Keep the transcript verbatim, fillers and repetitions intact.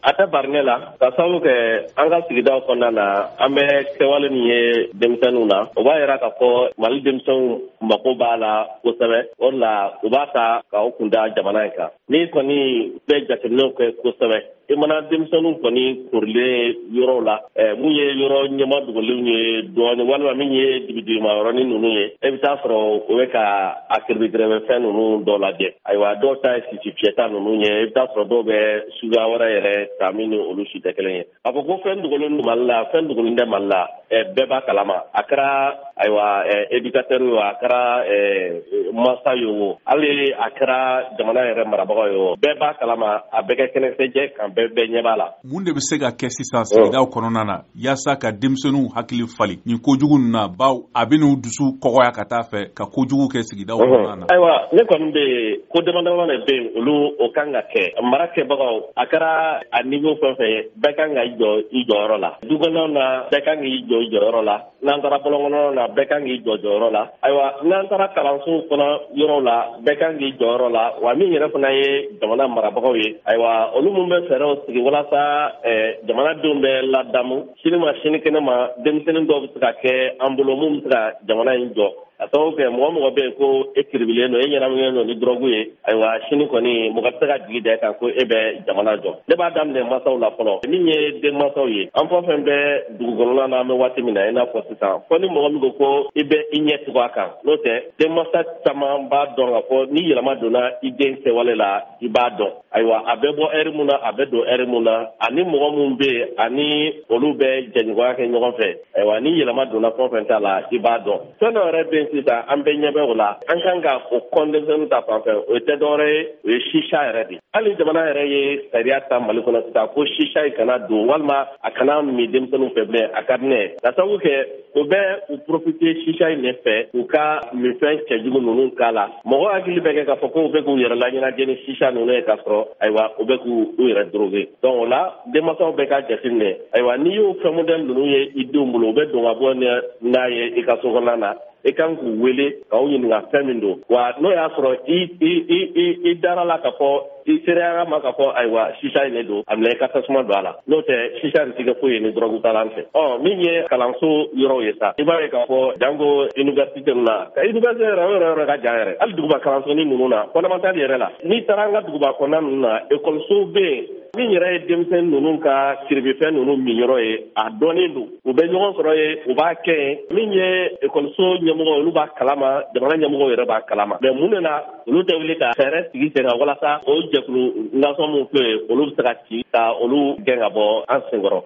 a tɛ barine la ka sababu kɛ an ka sigidaw kɔnɔna na an bɛ kɛwale min ye denmisɛnninw na o b'a yira k'a fɔ Mali denmisɛnw mako b'a la kosɛbɛ o de la u b'a ta k'aw kunda jamana in kan ni kɔni bɛ jateminɛw kɛ kosɛbɛ i mana denmisɛnninw kɔni korilen yɔrɔw la mun ye yɔrɔ ɲɛma dogolenw ye dɔɔnin walima min ye digiduguma yɔrɔnin ninnu ye e bɛ taa sɔrɔ o bɛ ka a kɛrɛfɛfɛn ninnu dɔw lajɛ ayiwa dɔw ta ye sisi fiyɛta ninnu ye e bɛ taa sɔrɔ dɔw bɛ suguya wɛrɛ yɛrɛ ta min ni olu si tɛ kelen ye a fɔ ko fɛn dogolen don Mali la fɛn dogolen tɛ Mali la bɛɛ b'a kalama a kɛra ayiwa éducateur ye o a kɛra masa ye o hali a kɛra jamana yɛrɛ marabagaw ye o bɛɛ b'a kalama a bɛɛ kɛ kɛnɛsɛjɛ kan bɛɛ bɛɛ ɲɛ b'a la. Mun de bɛ se ka kɛ sisan sigidaw kɔnɔna na yaasa ka denmisɛnninw hakili fali nin kojugu ninnu na baw a bɛ n'u dusu kɔgɔya ka taa fɛ ka kojugu kɛ sigidaw kɔnɔna na. Ayiwa ne kɔni bɛ ko damadama de bɛ yen olu o kan ka kɛ mara kɛbagaw a kɛra a niveau fɛn fɛn ye bɛɛ kan ka i jɔ i jɔyɔrɔ la du kɔnɔnaw na bɛɛ kan k'i jɔ i jɔyɔrɔ la n'an taara bɔlɔn kɔnɔnaw na bɛɛ kan k'i jɔ jɔyɔrɔ la ayiwa n'an taara kalansow kɔnɔ yɔrɔw la bɛɛ kan k'i jɔyɔrɔ la wa min yɛrɛ fana ye jamana marabagaw ye ayiwa olu mun bɛ fɛɛrɛw sigi walasa jamanadenw bɛ ladamu sini ma sini kɛnɛ ma denmisɛnnin dɔw bɛ se ka kɛ an bolo mun bɛ se ka jamana in jɔ a sababu kɛ mɔgɔ mɔgɔ bɛ yen ko e kiribilen don e ɲɛnaminen don ni dɔrɔgu ye ayiwa sini kɔni mɔgɔ tɛ se ka jigi da e kan ko e bɛ jamana jɔ ne b'a daminɛ mansaw la fɔlɔ min ye den mansaw ye an fɛn fɛn bɛ dugukɔnɔna na an bɛ waati min na i n'a fɔ sisan fɔ ni mɔgɔ min ko ko i bɛ i ɲɛ tugu a kan n'o tɛ den mansa caman b'a dɔn ka fɔ ni yɛlɛma donna i den kɛwale la i b'a dɔn ayiwa a bɛ bɔ ɛri mun na a bɛ don ɛri mun na ani mɔgɔ mun bɛ yen ani olu bɛ jɛɲɔgɔnya kɛ ɲɔgɔn fɛ ayiwa ni yɛlɛma donna fɛn fɛn t'a la i b'a dɔn fɛn dɔ yɛrɛ bɛ yen sisan an bɛɛ ɲɛ bɛ o la an kan ka o kɔndenmisɛnninw ta fanfɛ o tɛ dɔwɛrɛ ye o ye sisa yɛrɛ de hali jamana yɛrɛ ye sariya ta Mali kɔnɔ sisan ko sisa in kana don walima a kana min denmisɛnninw fɛ bilen a ka di ne ye ka sababu kɛ u bɛ u profiter sisa in de fɛ u ka minfɛn cɛjugu ninnu k'a la mɔgɔ hakili bɛ kɛ k'a fɔ ko u bɛ k'u yɛrɛ laɲɛnajɛ ni sisa ninnu ye k'a sɔrɔ ayiwa u bɛ k'u yɛrɛ droguer donc o la denmansaw bɛ ka jateminɛ ayiwa n'i y'o fɛn modèle ninnu ye i denw bolo u bɛ don ka bɔ n'a ye i ka so kɔnɔna na i kan k'u wele k'aw ɲininka fɛn min don wa n'o y'a sɔrɔ i i i i dara la k'a fɔ i sereyara ma k'a fɔ ayiwa sisa in de don a minɛ i ka tasuma don a la n'o tɛ sisa in tɛ kɛ foyi ye ni dɔrɔgu talan fɛ ɔ min ye kalanso yɔrɔw ye sa i b'a ye k'a fɔ janko université ninnu na ka université yɛrɛ o yɛrɛ yɔrɔ ka jan yɛrɛ hali duguba kalansonin ninnu na fondamental yɛrɛ la n'i taara an ka duguba kɔnɔna ninnu na ekɔlisow bɛ yen min yɛrɛ ye denmisɛnnin ninnu ka kiribifɛn ninnu min yɔrɔ ye a dɔnnen don u bɛ ɲɔgɔn sɔrɔ ye u b'a kɛ yen min ye ekɔliso ɲɛmɔgɔ olu b'a kalama jamana ɲɛmɔgɔw yɛrɛ b'a kalama mais mun de la olu tɛ wuli ka fɛɛrɛ sigi sen kan walasa o jɛkulu nasɔn min filɛ yen olu bɛ se ka ci ka olu gɛn ka bɔ an senkɔrɔ